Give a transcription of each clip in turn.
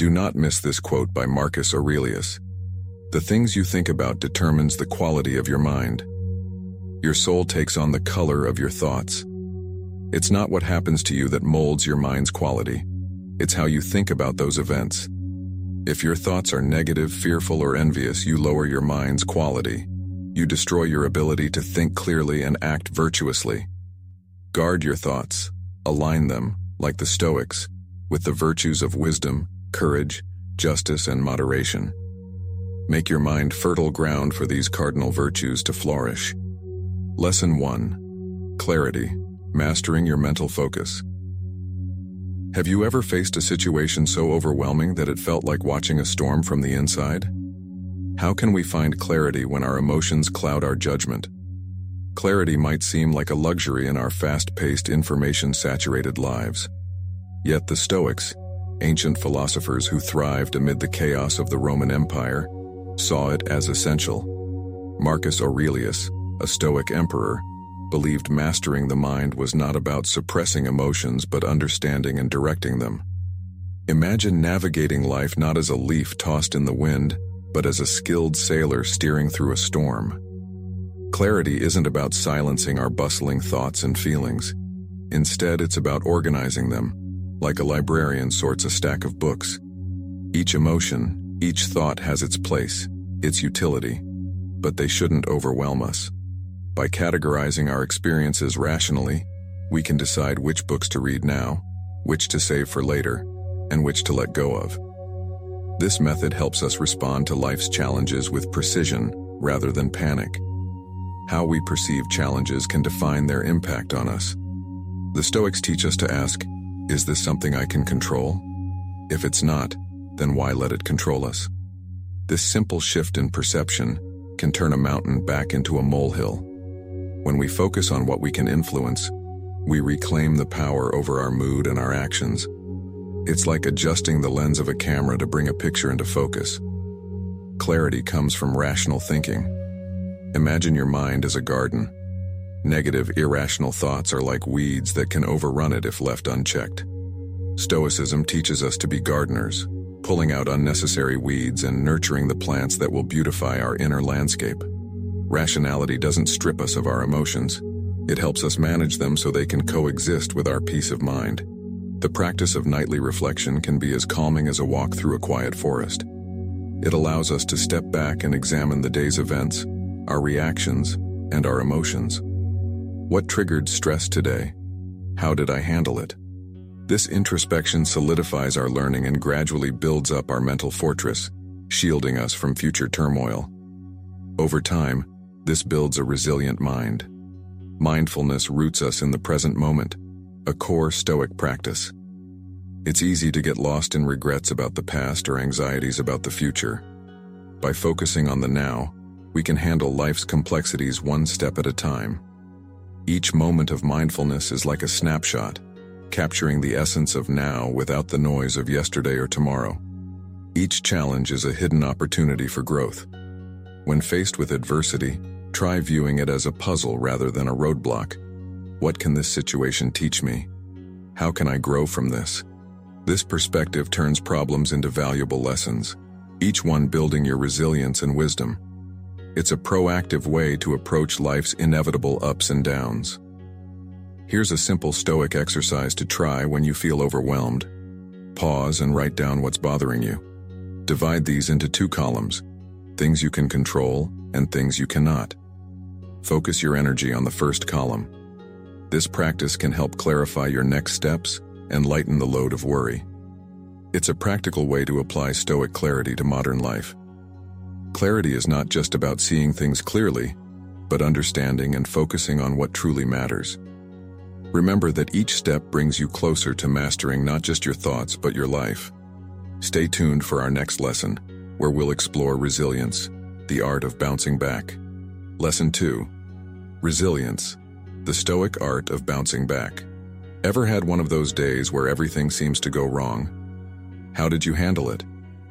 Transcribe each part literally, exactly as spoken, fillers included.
Do not miss this quote by Marcus Aurelius. The things you think about determines the quality of your mind. Your soul takes on the color of your thoughts. It's not what happens to you that molds your mind's quality. It's how you think about those events. If your thoughts are negative, fearful, or envious, you lower your mind's quality. You destroy your ability to think clearly and act virtuously. Guard your thoughts. Align them, like the Stoics, with the virtues of wisdom, courage, justice, and moderation. Make your mind fertile ground for these cardinal virtues to flourish. Lesson one. Clarity. Mastering your mental focus. Have you ever faced a situation so overwhelming that it felt like watching a storm from the inside? How can we find clarity when our emotions cloud our judgment? Clarity might seem like a luxury in our fast-paced, information-saturated lives. Yet the Stoics, ancient philosophers who thrived amid the chaos of the Roman Empire, saw it as essential. Marcus Aurelius, a Stoic emperor, believed mastering the mind was not about suppressing emotions but understanding and directing them. Imagine navigating life not as a leaf tossed in the wind, but as a skilled sailor steering through a storm. Clarity isn't about silencing our bustling thoughts and feelings. Instead, it's about organizing them, like a librarian sorts a stack of books. Each emotion, each thought has its place, its utility, but they shouldn't overwhelm us. By categorizing our experiences rationally, we can decide which books to read now, which to save for later, and which to let go of. This method helps us respond to life's challenges with precision rather than panic. How we perceive challenges can define their impact on us. The Stoics teach us to ask, is this something I can control? If it's not, then why let it control us? This simple shift in perception can turn a mountain back into a molehill. When we focus on what we can influence, we reclaim the power over our mood and our actions. It's like adjusting the lens of a camera to bring a picture into focus. Clarity comes from rational thinking. Imagine your mind as a garden. Negative, irrational thoughts are like weeds that can overrun it if left unchecked. Stoicism teaches us to be gardeners, pulling out unnecessary weeds and nurturing the plants that will beautify our inner landscape. Rationality doesn't strip us of our emotions. It helps us manage them so they can coexist with our peace of mind. The practice of nightly reflection can be as calming as a walk through a quiet forest. It allows us to step back and examine the day's events, our reactions, and our emotions. What triggered stress today? How did I handle it? This introspection solidifies our learning and gradually builds up our mental fortress, shielding us from future turmoil. Over time, this builds a resilient mind. Mindfulness roots us in the present moment, a core Stoic practice. It's easy to get lost in regrets about the past or anxieties about the future. By focusing on the now, we can handle life's complexities one step at a time. Each moment of mindfulness is like a snapshot, capturing the essence of now without the noise of yesterday or tomorrow. Each challenge is a hidden opportunity for growth. When faced with adversity, try viewing it as a puzzle rather than a roadblock. What can this situation teach me? How can I grow from this? This perspective turns problems into valuable lessons, each one building your resilience and wisdom. It's a proactive way to approach life's inevitable ups and downs. Here's a simple Stoic exercise to try when you feel overwhelmed. Pause and write down what's bothering you. Divide these into two columns: things you can control and things you cannot. Focus your energy on the first column. This practice can help clarify your next steps and lighten the load of worry. It's a practical way to apply Stoic clarity to modern life. Clarity is not just about seeing things clearly, but understanding and focusing on what truly matters. Remember that each step brings you closer to mastering not just your thoughts, but your life. Stay tuned for our next lesson, where we'll explore resilience, the art of bouncing back. Lesson two. Resilience, the Stoic art of bouncing back. Ever had one of those days where everything seems to go wrong? How did you handle it?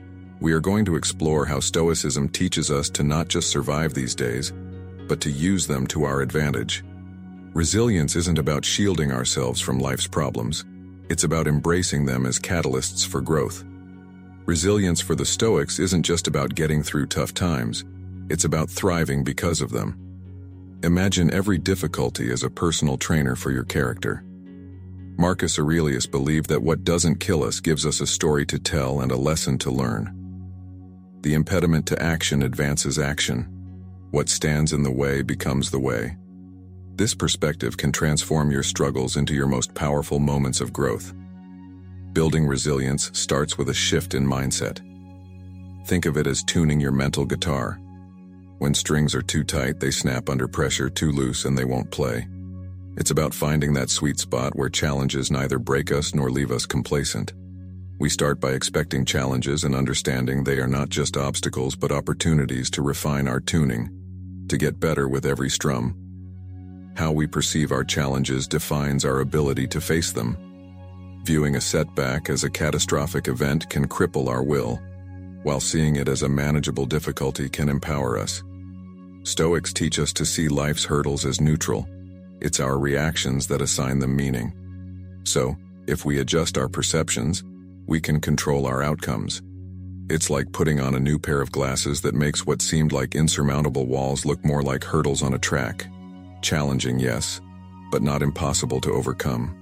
We are going to explore how Stoicism teaches us to not just survive these days, but to use them to our advantage. Resilience isn't about shielding ourselves from life's problems. It's about embracing them as catalysts for growth. Resilience for the Stoics isn't just about getting through tough times, it's about thriving because of them. Imagine every difficulty as a personal trainer for your character. Marcus Aurelius believed that what doesn't kill us gives us a story to tell and a lesson to learn. The impediment to action advances action. What stands in the way becomes the way. This perspective can transform your struggles into your most powerful moments of growth. Building resilience starts with a shift in mindset. Think of it as tuning your mental guitar. When strings are too tight, they snap under pressure; too loose, and they won't play. It's about finding that sweet spot where challenges neither break us nor leave us complacent. We start by expecting challenges and understanding they are not just obstacles but opportunities to refine our tuning, to get better with every strum. How we perceive our challenges defines our ability to face them. Viewing a setback as a catastrophic event can cripple our will, while seeing it as a manageable difficulty can empower us. Stoics teach us to see life's hurdles as neutral. It's our reactions that assign them meaning. So, if we adjust our perceptions, we can control our outcomes. It's like putting on a new pair of glasses that makes what seemed like insurmountable walls look more like hurdles on a track. Challenging, yes, but not impossible to overcome.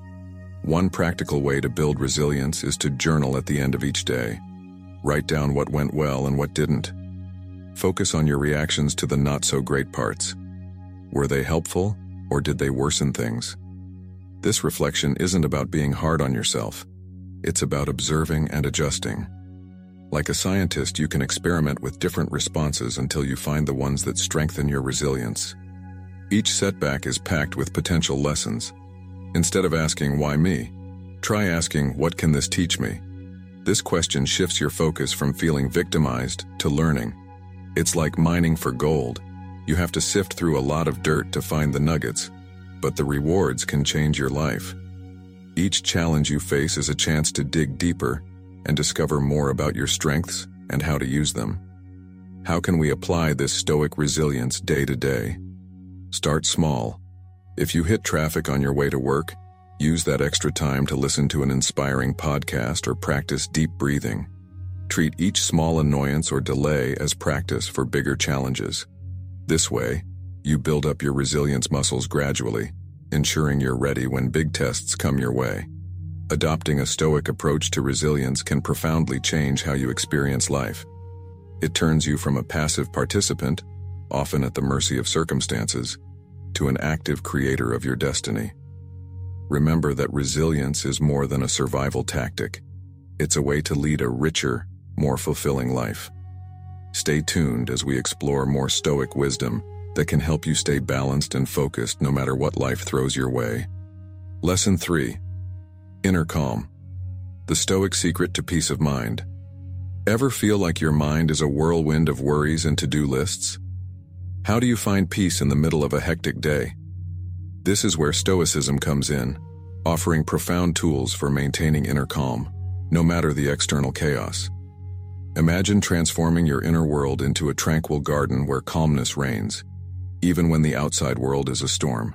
One practical way to build resilience is to journal at the end of each day. Write down what went well and what didn't. Focus on your reactions to the not-so-great parts. Were they helpful, or did they worsen things? This reflection isn't about being hard on yourself. It's about observing and adjusting. Like a scientist, you can experiment with different responses until you find the ones that strengthen your resilience. Each setback is packed with potential lessons. Instead of asking, "Why me?" try asking, "What can this teach me?" This question shifts your focus from feeling victimized to learning. It's like mining for gold. You have to sift through a lot of dirt to find the nuggets, but the rewards can change your life. Each challenge you face is a chance to dig deeper and discover more about your strengths and how to use them. How can we apply this Stoic resilience day to day? Start small. If you hit traffic on your way to work, use that extra time to listen to an inspiring podcast or practice deep breathing. Treat each small annoyance or delay as practice for bigger challenges. This way, you build up your resilience muscles gradually, ensuring you're ready when big tests come your way. Adopting a Stoic approach to resilience can profoundly change how you experience life. It turns you from a passive participant, often at the mercy of circumstances, to an active creator of your destiny. Remember that resilience is more than a survival tactic. It's a way to lead a richer, more fulfilling life. Stay tuned as we explore more Stoic wisdom that can help you stay balanced and focused no matter what life throws your way. Lesson three. Inner Calm. The Stoic Secret to Peace of Mind. Ever feel like your mind is a whirlwind of worries and to-do lists? How do you find peace in the middle of a hectic day? This is where Stoicism comes in, offering profound tools for maintaining inner calm, no matter the external chaos. Imagine transforming your inner world into a tranquil garden where calmness reigns, even when the outside world is a storm.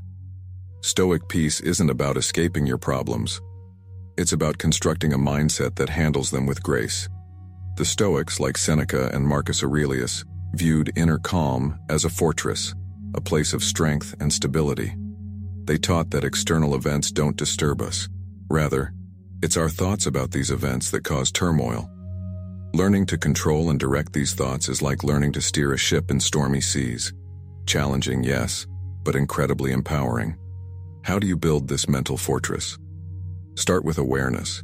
Stoic peace isn't about escaping your problems. It's about constructing a mindset that handles them with grace. The Stoics, like Seneca and Marcus Aurelius, viewed inner calm as a fortress, a place of strength and stability. They taught that external events don't disturb us. Rather, it's our thoughts about these events that cause turmoil. Learning to control and direct these thoughts is like learning to steer a ship in stormy seas. Challenging, yes, but incredibly empowering. How do you build this mental fortress? Start with awareness.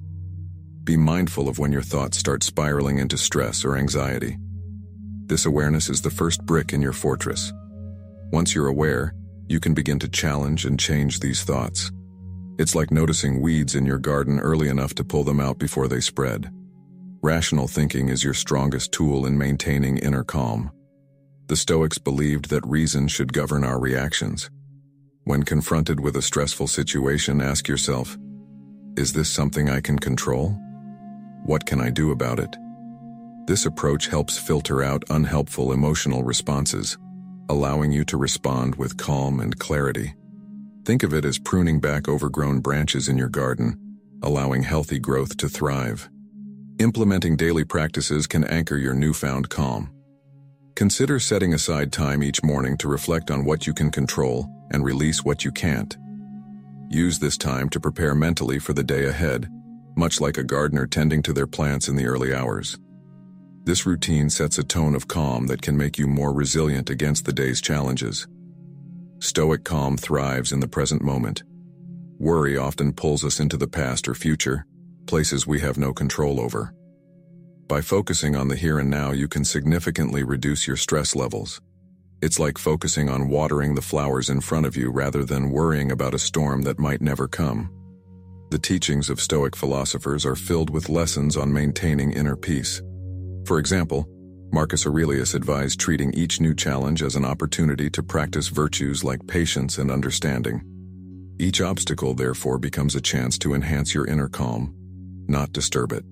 Be mindful of when your thoughts start spiraling into stress or anxiety. This awareness is the first brick in your fortress. Once you're aware, you can begin to challenge and change these thoughts. It's like noticing weeds in your garden early enough to pull them out before they spread. Rational thinking is your strongest tool in maintaining inner calm. The Stoics believed that reason should govern our reactions. When confronted with a stressful situation, ask yourself, is this something I can control? What can I do about it? This approach helps filter out unhelpful emotional responses, allowing you to respond with calm and clarity. Think of it as pruning back overgrown branches in your garden, allowing healthy growth to thrive. Implementing daily practices can anchor your newfound calm. Consider setting aside time each morning to reflect on what you can control and release what you can't. Use this time to prepare mentally for the day ahead, much like a gardener tending to their plants in the early hours. This routine sets a tone of calm that can make you more resilient against the day's challenges. Stoic calm thrives in the present moment. Worry often pulls us into the past or future, places we have no control over. By focusing on the here and now, you can significantly reduce your stress levels. It's like focusing on watering the flowers in front of you rather than worrying about a storm that might never come. The teachings of Stoic philosophers are filled with lessons on maintaining inner peace. For example, Marcus Aurelius advised treating each new challenge as an opportunity to practice virtues like patience and understanding. Each obstacle, therefore, becomes a chance to enhance your inner calm, not disturb it.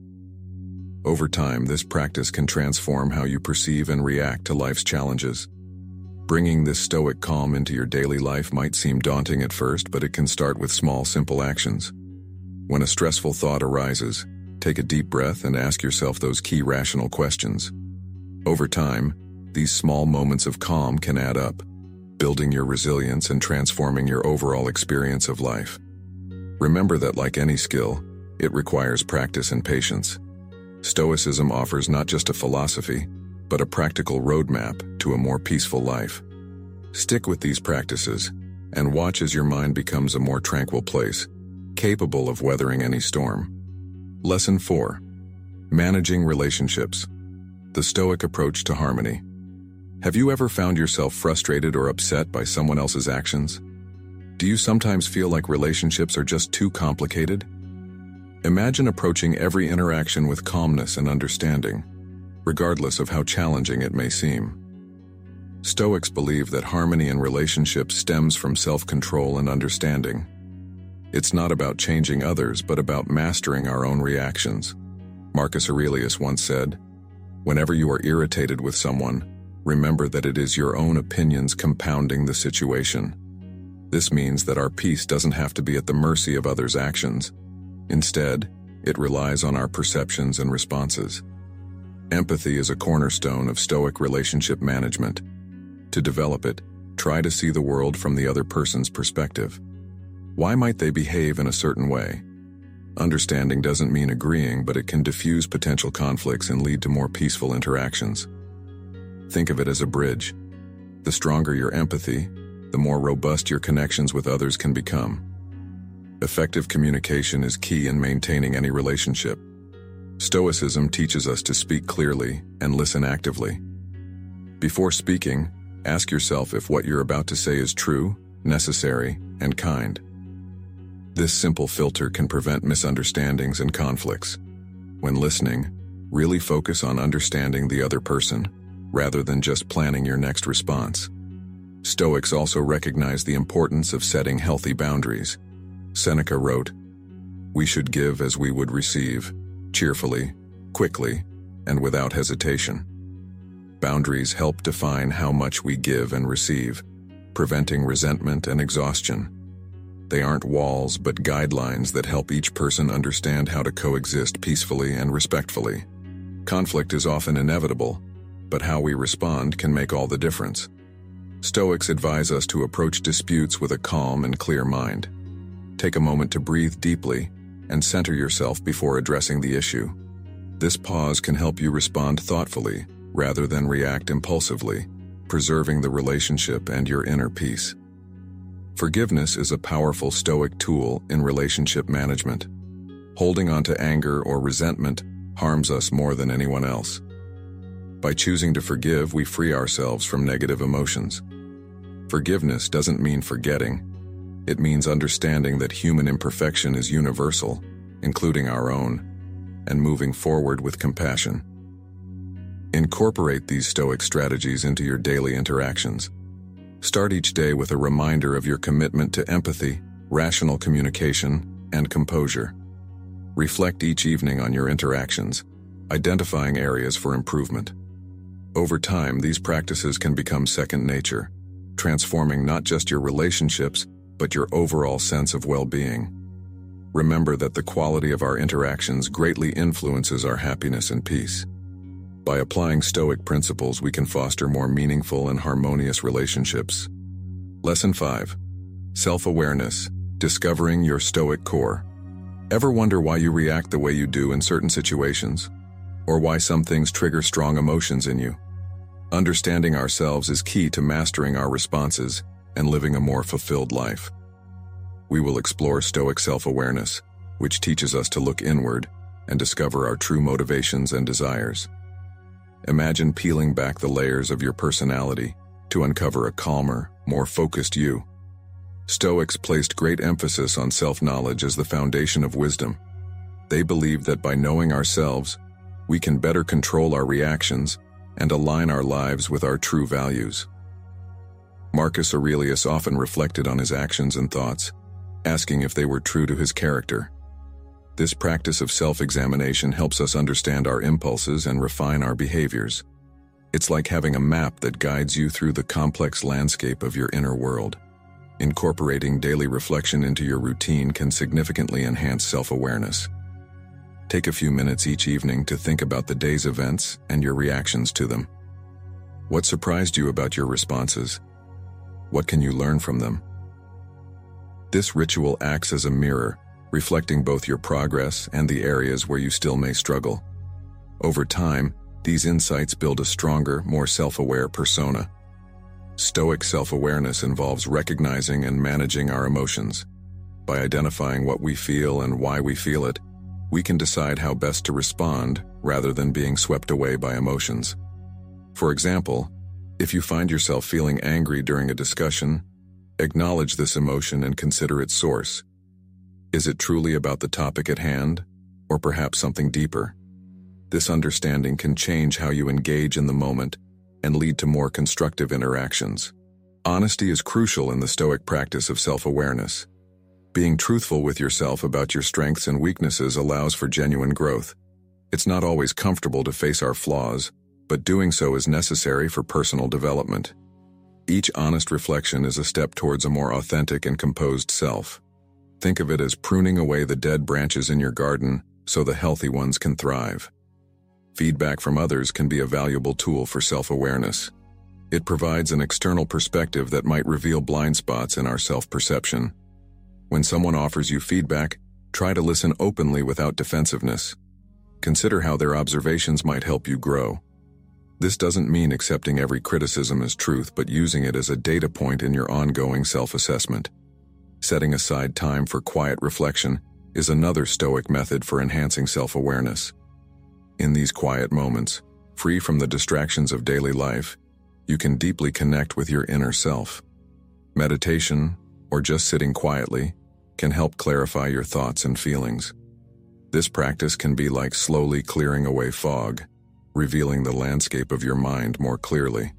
Over time, this practice can transform how you perceive and react to life's challenges. Bringing this stoic calm into your daily life might seem daunting at first, but it can start with small, simple actions. When a stressful thought arises, take a deep breath and ask yourself those key rational questions. Over time, these small moments of calm can add up, building your resilience and transforming your overall experience of life. Remember that, like any skill, it requires practice and patience. Stoicism offers not just a philosophy, but a practical roadmap to a more peaceful life. Stick with these practices, and watch as your mind becomes a more tranquil place, capable of weathering any storm. Lesson four. Managing relationships. The Stoic approach to harmony. Have you ever found yourself frustrated or upset by someone else's actions? Do you sometimes feel like relationships are just too complicated? Imagine approaching every interaction with calmness and understanding, regardless of how challenging it may seem. Stoics believe that harmony in relationships stems from self-control and understanding. It's not about changing others, but about mastering our own reactions. Marcus Aurelius once said, "Whenever you are irritated with someone, remember that it is your own opinions compounding the situation." This means that our peace doesn't have to be at the mercy of others' actions. Instead, it relies on our perceptions and responses. Empathy is a cornerstone of Stoic relationship management. To develop it, try to see the world from the other person's perspective. Why might they behave in a certain way? Understanding doesn't mean agreeing, but it can diffuse potential conflicts and lead to more peaceful interactions. Think of it as a bridge. The stronger your empathy, the more robust your connections with others can become. Effective communication is key in maintaining any relationship. Stoicism teaches us to speak clearly and listen actively. Before speaking, ask yourself if what you're about to say is true, necessary, and kind. This simple filter can prevent misunderstandings and conflicts. When listening, really focus on understanding the other person, rather than just planning your next response. Stoics also recognize the importance of setting healthy boundaries. Seneca wrote, "We should give as we would receive, cheerfully, quickly, and without hesitation." Boundaries help define how much we give and receive, preventing resentment and exhaustion. They aren't walls, but guidelines that help each person understand how to coexist peacefully and respectfully. Conflict is often inevitable, but how we respond can make all the difference. Stoics advise us to approach disputes with a calm and clear mind. Take a moment to breathe deeply and center yourself before addressing the issue. This pause can help you respond thoughtfully rather than react impulsively, preserving the relationship and your inner peace. Forgiveness is a powerful Stoic tool in relationship management. Holding on to anger or resentment harms us more than anyone else. By choosing to forgive, we free ourselves from negative emotions. Forgiveness doesn't mean forgetting. It means understanding that human imperfection is universal, including our own, and moving forward with compassion. Incorporate these Stoic strategies into your daily interactions. Start each day with a reminder of your commitment to empathy, rational communication, and composure. Reflect each evening on your interactions, identifying areas for improvement. Over time, these practices can become second nature, transforming not just your relationships, but your overall sense of well-being. Remember that the quality of our interactions greatly influences our happiness and peace. By applying Stoic principles, we can foster more meaningful and harmonious relationships. Lesson five. Self-awareness. Discovering your Stoic core. Ever wonder why you react the way you do in certain situations? Or why some things trigger strong emotions in you? Understanding ourselves is key to mastering our responses and living a more fulfilled life. We will explore Stoic self-awareness, which teaches us to look inward and discover our true motivations and desires. Imagine peeling back the layers of your personality to uncover a calmer, more focused you. Stoics placed great emphasis on self-knowledge as the foundation of wisdom. They believed that by knowing ourselves, we can better control our reactions and align our lives with our true values. Marcus Aurelius often reflected on his actions and thoughts, asking if they were true to his character. This practice of self-examination helps us understand our impulses and refine our behaviors. It's like having a map that guides you through the complex landscape of your inner world. Incorporating daily reflection into your routine can significantly enhance self-awareness. Take a few minutes each evening to think about the day's events and your reactions to them. What surprised you about your responses? What can you learn from them? This ritual acts as a mirror, reflecting both your progress and the areas where you still may struggle. Over time, these insights build a stronger, more self-aware persona. Stoic self-awareness involves recognizing and managing our emotions. By identifying what we feel and why we feel it, we can decide how best to respond rather than being swept away by emotions. For example, if you find yourself feeling angry during a discussion, acknowledge this emotion and consider its source. Is it truly about the topic at hand, or perhaps something deeper? This understanding can change how you engage in the moment and lead to more constructive interactions. Honesty is crucial in the Stoic practice of self-awareness. Being truthful with yourself about your strengths and weaknesses allows for genuine growth. It's not always comfortable to face our flaws, but doing so is necessary for personal development. Each honest reflection is a step towards a more authentic and composed self. Think of it as pruning away the dead branches in your garden so the healthy ones can thrive. Feedback from others can be a valuable tool for self-awareness. It provides an external perspective that might reveal blind spots in our self-perception. When someone offers you feedback, try to listen openly without defensiveness. Consider how their observations might help you grow. This doesn't mean accepting every criticism as truth, but using it as a data point in your ongoing self-assessment. Setting aside time for quiet reflection is another Stoic method for enhancing self-awareness. In these quiet moments, free from the distractions of daily life, you can deeply connect with your inner self. Meditation, or just sitting quietly, can help clarify your thoughts and feelings. This practice can be like slowly clearing away fog, revealing the landscape of your mind more clearly.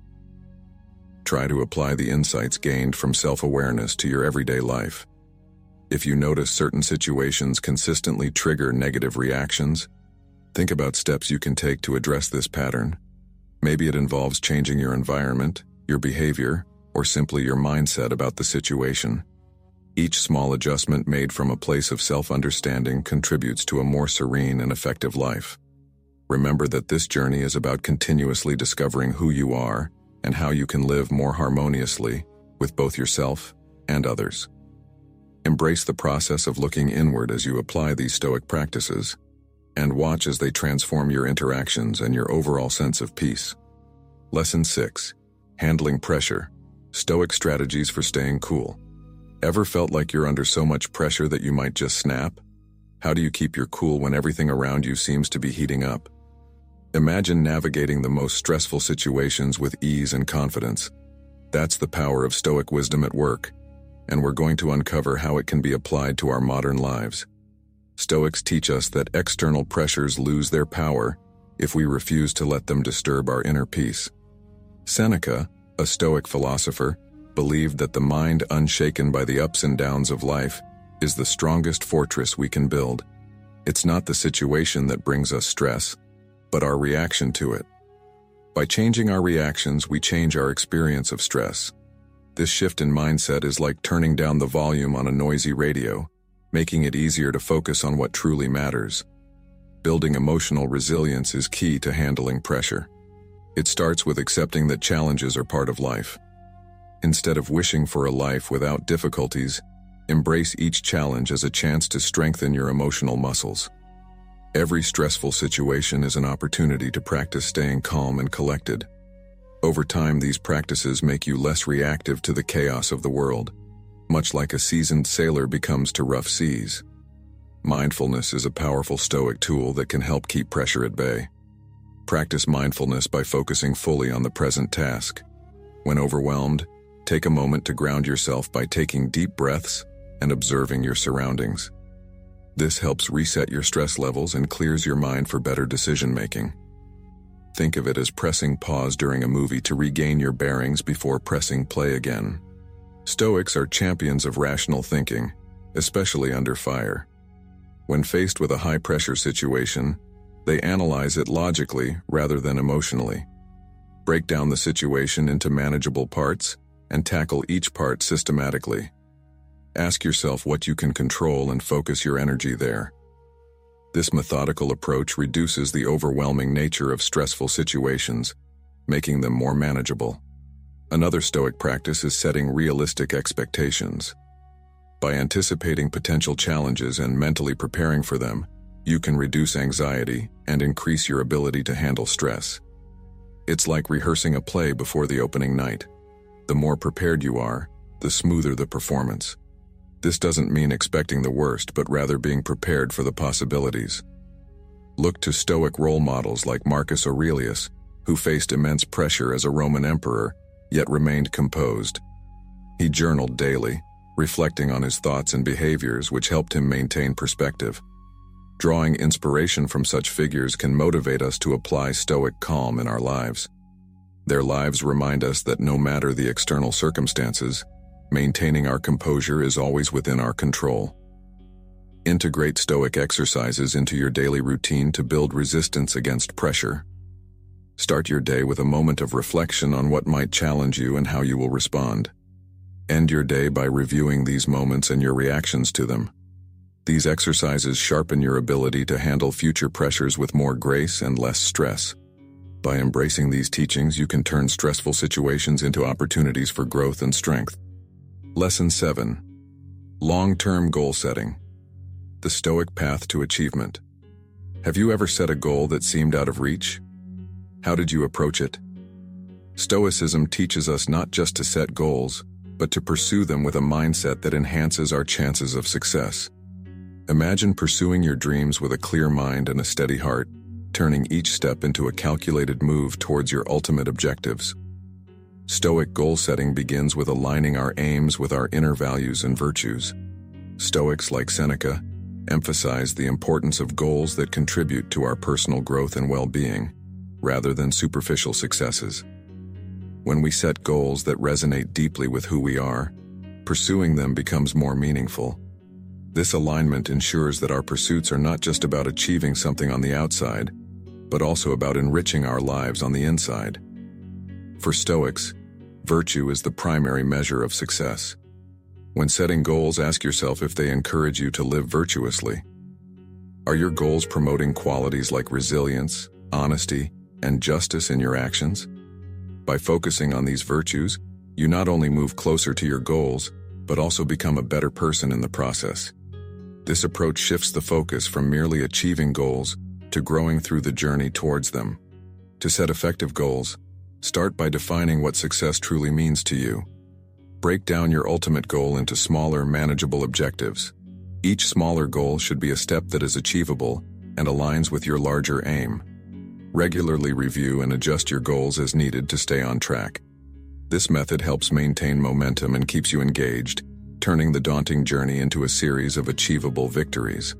Try to apply the insights gained from self-awareness to your everyday life. If you notice certain situations consistently trigger negative reactions, think about steps you can take to address this pattern. Maybe it involves changing your environment, your behavior, or simply your mindset about the situation. Each small adjustment made from a place of self-understanding contributes to a more serene and effective life. Remember that this journey is about continuously discovering who you are and how you can live more harmoniously with both yourself and others. Embrace the process of looking inward as you apply these Stoic practices, and watch as they transform your interactions and your overall sense of peace. Lesson six. Handling pressure. Stoic strategies for staying cool. Ever felt like you're under so much pressure that you might just snap? How do you keep your cool when everything around you seems to be heating up? Imagine navigating the most stressful situations with ease and confidence. That's the power of Stoic wisdom at work, and we're going to uncover how it can be applied to our modern lives. Stoics teach us that external pressures lose their power if we refuse to let them disturb our inner peace. Seneca, a Stoic philosopher, believed that the mind unshaken by the ups and downs of life is the strongest fortress we can build. It's not the situation that brings us stress, but our reaction to it. By changing our reactions, we change our experience of stress. This shift in mindset is like turning down the volume on a noisy radio. making it easier to focus on what truly matters. Building emotional resilience is key to handling pressure. It starts with accepting that challenges are part of life. Instead of wishing for a life without difficulties, embrace each challenge as a chance to strengthen your emotional muscles. Every stressful situation is an opportunity to practice staying calm and collected. Over time, these practices make you less reactive to the chaos of the world, much like a seasoned sailor becomes to rough seas. Mindfulness is a powerful Stoic tool that can help keep pressure at bay. Practice mindfulness by focusing fully on the present task. When overwhelmed, take a moment to ground yourself by taking deep breaths and observing your surroundings. This helps reset your stress levels and clears your mind for better decision-making. Think of it as pressing pause during a movie to regain your bearings before pressing play again. Stoics are champions of rational thinking, especially under fire. When faced with a high-pressure situation, they analyze it logically rather than emotionally. Break down the situation into manageable parts and tackle each part systematically. Ask yourself what you can control and focus your energy there. This methodical approach reduces the overwhelming nature of stressful situations, making them more manageable. Another Stoic practice is setting realistic expectations. By anticipating potential challenges and mentally preparing for them, you can reduce anxiety and increase your ability to handle stress. It's like rehearsing a play before the opening night. The more prepared you are, the smoother the performance. This doesn't mean expecting the worst, but rather being prepared for the possibilities. Look to Stoic role models like Marcus Aurelius, who faced immense pressure as a Roman emperor, yet remained composed. He journaled daily, reflecting on his thoughts and behaviors, which helped him maintain perspective. Drawing inspiration from such figures can motivate us to apply Stoic calm in our lives. Their lives remind us that no matter the external circumstances, maintaining our composure is always within our control. Integrate Stoic exercises into your daily routine to build resistance against pressure. Start your day with a moment of reflection on what might challenge you and how you will respond. End your day by reviewing these moments and your reactions to them. These exercises sharpen your ability to handle future pressures with more grace and less stress. By embracing these teachings, you can turn stressful situations into opportunities for growth and strength. Lesson seven. Long-term goal setting. The Stoic path to achievement. Have you ever set a goal that seemed out of reach? How did you approach it? Stoicism teaches us not just to set goals, but to pursue them with a mindset that enhances our chances of success. Imagine pursuing your dreams with a clear mind and a steady heart, turning each step into a calculated move towards your ultimate objectives. Stoic goal setting begins with aligning our aims with our inner values and virtues. Stoics like Seneca emphasize the importance of goals that contribute to our personal growth and well-being, rather than superficial successes. When we set goals that resonate deeply with who we are, pursuing them becomes more meaningful. This alignment ensures that our pursuits are not just about achieving something on the outside, but also about enriching our lives on the inside. For Stoics, virtue is the primary measure of success. When setting goals, ask yourself if they encourage you to live virtuously. Are your goals promoting qualities like resilience, honesty, and justice in your actions? By focusing on these virtues, you not only move closer to your goals, but also become a better person in the process. This approach shifts the focus from merely achieving goals to growing through the journey towards them. To set effective goals, start by defining what success truly means to you. Break down your ultimate goal into smaller, manageable objectives. Each smaller goal should be a step that is achievable and aligns with your larger aim. Regularly review and adjust your goals as needed to stay on track. This method helps maintain momentum and keeps you engaged, turning the daunting journey into a series of achievable victories.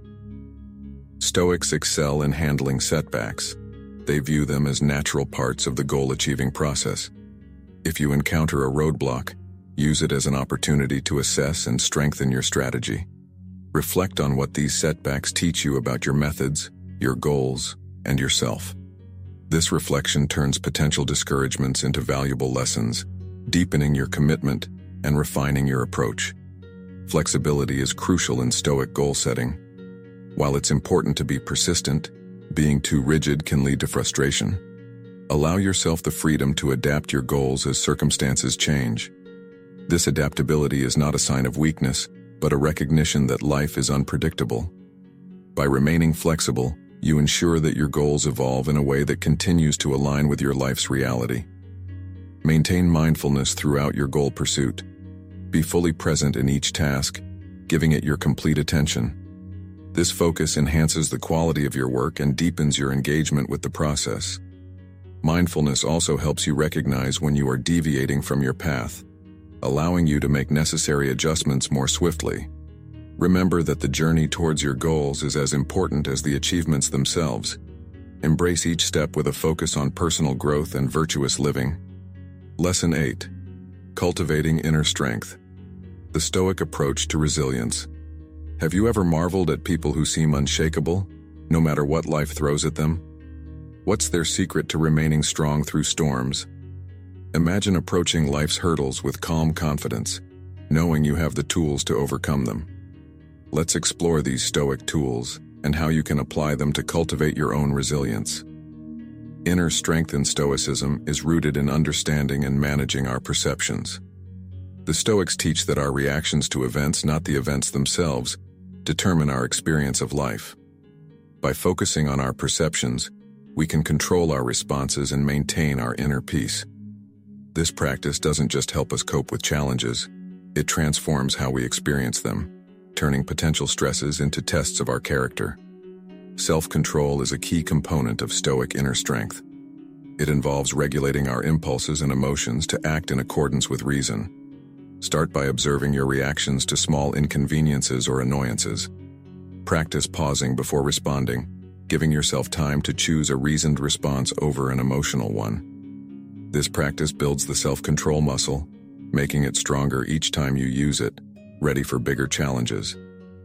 Stoics excel in handling setbacks. They view them as natural parts of the goal-achieving process. If you encounter a roadblock, use it as an opportunity to assess and strengthen your strategy. Reflect on what these setbacks teach you about your methods, your goals, and yourself. This reflection turns potential discouragements into valuable lessons, deepening your commitment and refining your approach. Flexibility is crucial in Stoic goal setting. While it's important to be persistent, being too rigid can lead to frustration. Allow yourself the freedom to adapt your goals as circumstances change. This adaptability is not a sign of weakness, but a recognition that life is unpredictable. By remaining flexible, you ensure that your goals evolve in a way that continues to align with your life's reality. Maintain mindfulness throughout your goal pursuit. Be fully present in each task, giving it your complete attention. This focus enhances the quality of your work and deepens your engagement with the process. Mindfulness also helps you recognize when you are deviating from your path, allowing you to make necessary adjustments more swiftly. Remember that the journey towards your goals is as important as the achievements themselves. Embrace each step with a focus on personal growth and virtuous living. Lesson eight. Cultivating inner strength. The Stoic approach to resilience. Have you ever marveled at people who seem unshakable, no matter what life throws at them? What's their secret to remaining strong through storms? Imagine approaching life's hurdles with calm confidence, knowing you have the tools to overcome them. Let's explore these Stoic tools and how you can apply them to cultivate your own resilience. Inner strength in Stoicism is rooted in understanding and managing our perceptions. The Stoics teach that our reactions to events, not the events themselves, determine our experience of life. By focusing on our perceptions, we can control our responses and maintain our inner peace. This practice doesn't just help us cope with challenges, it transforms how we experience them, turning potential stresses into tests of our character. Self-control is a key component of Stoic inner strength. It involves regulating our impulses and emotions to act in accordance with reason. Start by observing your reactions to small inconveniences or annoyances. Practice pausing before responding, giving yourself time to choose a reasoned response over an emotional one. This practice builds the self-control muscle, making it stronger each time you use it, ready for bigger challenges.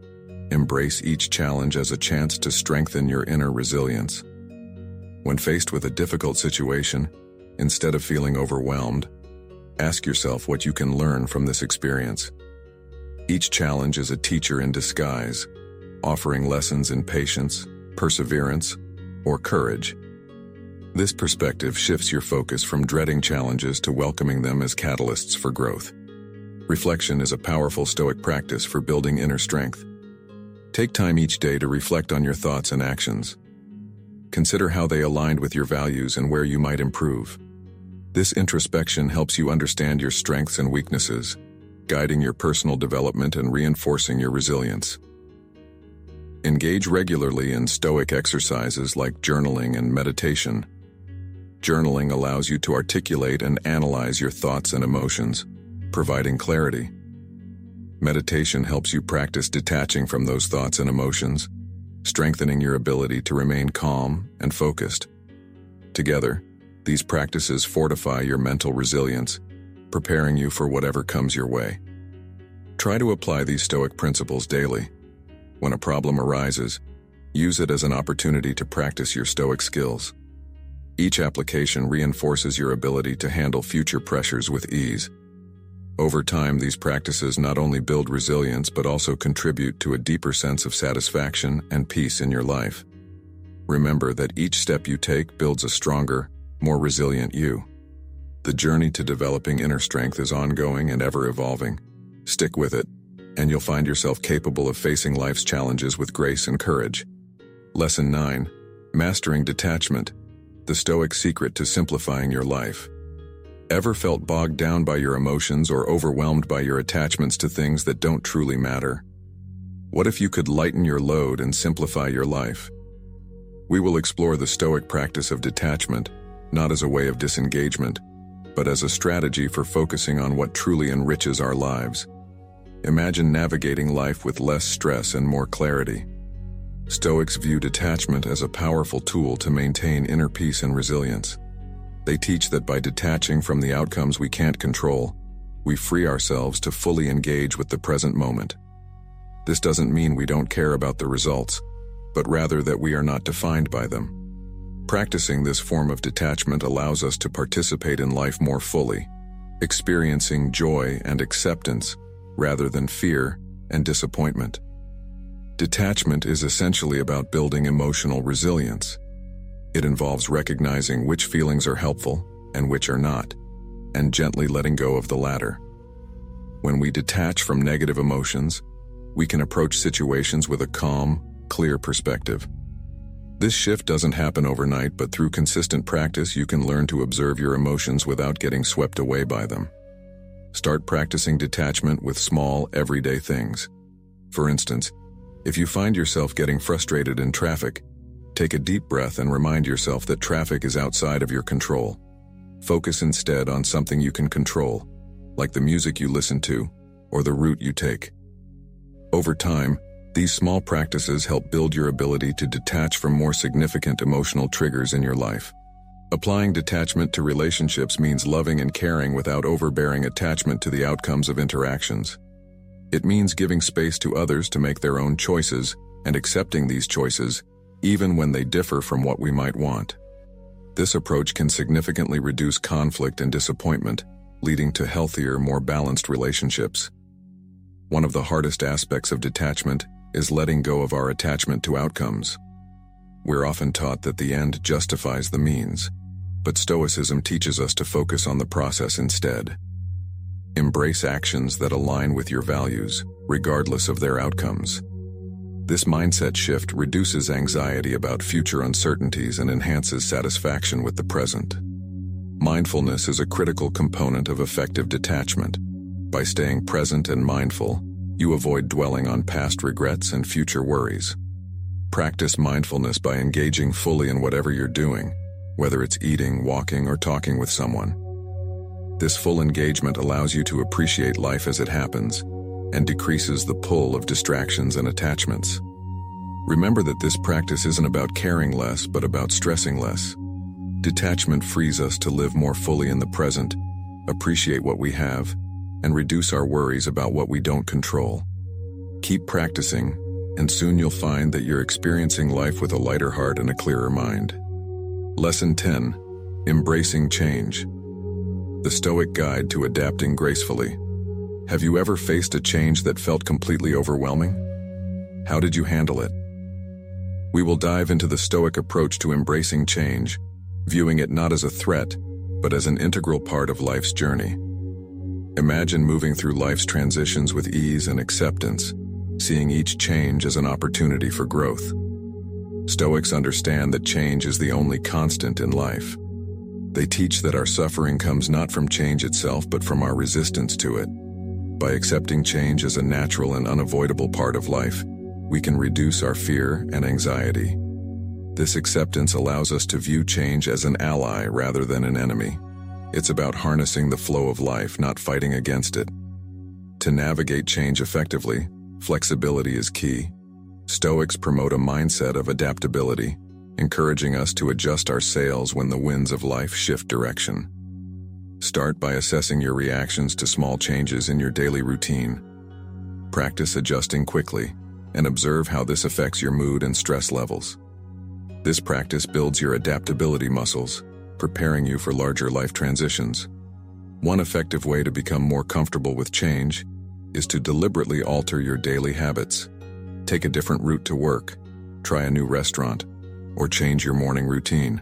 Embrace each challenge as a chance to strengthen your inner resilience. When faced with a difficult situation, instead of feeling overwhelmed, ask yourself what you can learn from this experience. Each challenge is a teacher in disguise, offering lessons in patience, perseverance, or courage. This perspective shifts your focus from dreading challenges to welcoming them as catalysts for growth. Reflection is a powerful Stoic practice for building inner strength. Take time each day to reflect on your thoughts and actions. Consider how they aligned with your values and where you might improve. This introspection helps you understand your strengths and weaknesses, guiding your personal development and reinforcing your resilience. Engage regularly in Stoic exercises like journaling and meditation. Journaling allows you to articulate and analyze your thoughts and emotions, providing clarity. Meditation helps you practice detaching from those thoughts and emotions, strengthening your ability to remain calm and focused. Together, these practices fortify your mental resilience, preparing you for whatever comes your way. Try to apply these Stoic principles daily. When a problem arises, use it as an opportunity to practice your Stoic skills. Each application reinforces your ability to handle future pressures with ease. Over time, these practices not only build resilience but also contribute to a deeper sense of satisfaction and peace in your life. Remember that each step you take builds a stronger, more resilient you. The journey to developing inner strength is ongoing and ever-evolving. Stick with it, and you'll find yourself capable of facing life's challenges with grace and courage. Lesson nine. Mastering detachment. The Stoic secret to simplifying your life. Ever felt bogged down by your emotions or overwhelmed by your attachments to things that don't truly matter? What if you could lighten your load and simplify your life? We will explore the Stoic practice of detachment, not as a way of disengagement, but as a strategy for focusing on what truly enriches our lives. Imagine navigating life with less stress and more clarity. Stoics view detachment as a powerful tool to maintain inner peace and resilience. They teach that by detaching from the outcomes we can't control, we free ourselves to fully engage with the present moment. This doesn't mean we don't care about the results, but rather that we are not defined by them. Practicing this form of detachment allows us to participate in life more fully, experiencing joy and acceptance rather than fear, and disappointment. Detachment is essentially about building emotional resilience. It involves recognizing which feelings are helpful and which are not, and gently letting go of the latter. When we detach from negative emotions, we can approach situations with a calm, clear perspective. This shift doesn't happen overnight, but through consistent practice, you can learn to observe your emotions without getting swept away by them. Start practicing detachment with small, everyday things. For instance, if you find yourself getting frustrated in traffic, take a deep breath and remind yourself that traffic is outside of your control. Focus instead on something you can control, like the music you listen to or the route you take. Over time, these small practices help build your ability to detach from more significant emotional triggers in your life. Applying detachment to relationships means loving and caring without overbearing attachment to the outcomes of interactions. It means giving space to others to make their own choices and accepting these choices, even when they differ from what we might want. This approach can significantly reduce conflict and disappointment, leading to healthier, more balanced relationships. One of the hardest aspects of detachment is letting go of our attachment to outcomes. We're often taught that the end justifies the means, but Stoicism teaches us to focus on the process instead. Embrace actions that align with your values, regardless of their outcomes. This mindset shift reduces anxiety about future uncertainties and enhances satisfaction with the present. Mindfulness is a critical component of effective detachment. By staying present and mindful, you avoid dwelling on past regrets and future worries. Practice mindfulness by engaging fully in whatever you're doing, whether it's eating, walking, or talking with someone. This full engagement allows you to appreciate life as it happens and decreases the pull of distractions and attachments. Remember that this practice isn't about caring less, but about stressing less. Detachment frees us to live more fully in the present, appreciate what we have, and reduce our worries about what we don't control. Keep practicing, and soon you'll find that you're experiencing life with a lighter heart and a clearer mind. Lesson ten. Embracing change. The Stoic Guide to Adapting Gracefully. Have you ever faced a change that felt completely overwhelming? How did you handle it? We will dive into the Stoic approach to embracing change, viewing it not as a threat, but as an integral part of life's journey. Imagine moving through life's transitions with ease and acceptance, seeing each change as an opportunity for growth. Stoics understand that change is the only constant in life. They teach that our suffering comes not from change itself, but from our resistance to it. By accepting change as a natural and unavoidable part of life, we can reduce our fear and anxiety. This acceptance allows us to view change as an ally rather than an enemy. It's about harnessing the flow of life, not fighting against it. To navigate change effectively, flexibility is key. Stoics promote a mindset of adaptability, encouraging us to adjust our sails when the winds of life shift direction. Start by assessing your reactions to small changes in your daily routine. Practice adjusting quickly, and observe how this affects your mood and stress levels. This practice builds your adaptability muscles, preparing you for larger life transitions. One effective way to become more comfortable with change is to deliberately alter your daily habits. Take a different route to work, try a new restaurant, or change your morning routine.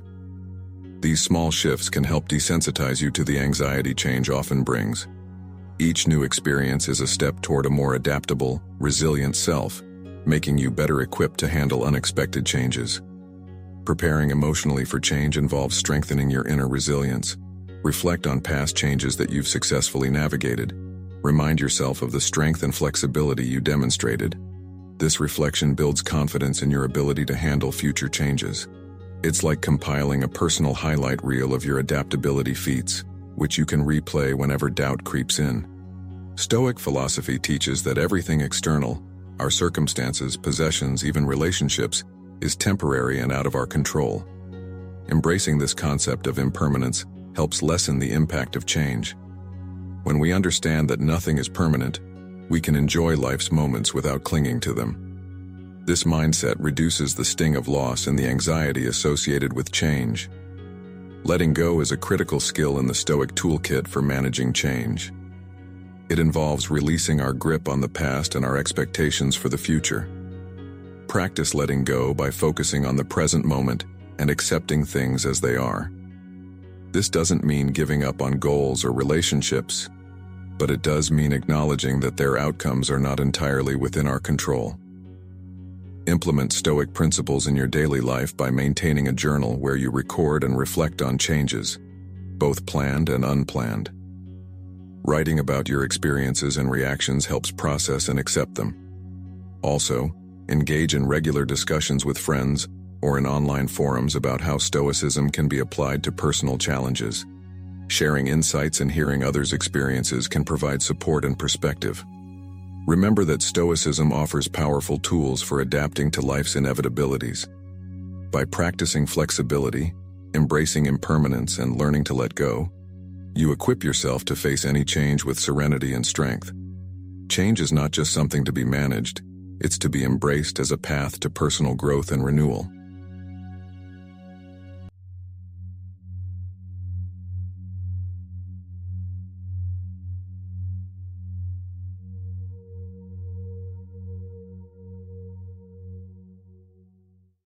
These small shifts can help desensitize you to the anxiety change often brings. Each new experience is a step toward a more adaptable, resilient self, making you better equipped to handle unexpected changes. Preparing emotionally for change involves strengthening your inner resilience. Reflect on past changes that you've successfully navigated. Remind yourself of the strength and flexibility you demonstrated. This reflection builds confidence in your ability to handle future changes. It's like compiling a personal highlight reel of your adaptability feats, which you can replay whenever doubt creeps in. Stoic philosophy teaches that everything external, our circumstances, possessions, even relationships, is temporary and out of our control. Embracing this concept of impermanence helps lessen the impact of change. When we understand that nothing is permanent, we can enjoy life's moments without clinging to them. This mindset reduces the sting of loss and the anxiety associated with change. Letting go is a critical skill in the Stoic toolkit for managing change. It involves releasing our grip on the past and our expectations for the future. Practice letting go by focusing on the present moment and accepting things as they are. This doesn't mean giving up on goals or relationships, but it does mean acknowledging that their outcomes are not entirely within our control. Implement Stoic principles in your daily life by maintaining a journal where you record and reflect on changes, both planned and unplanned. Writing about your experiences and reactions helps process and accept them. Also, engage in regular discussions with friends or in online forums about how Stoicism can be applied to personal challenges. Sharing insights and hearing others' experiences can provide support and perspective. Remember that Stoicism offers powerful tools for adapting to life's inevitabilities. By practicing flexibility, embracing impermanence, and learning to let go, you equip yourself to face any change with serenity and strength. Change is not just something to be managed, it's to be embraced as a path to personal growth and renewal.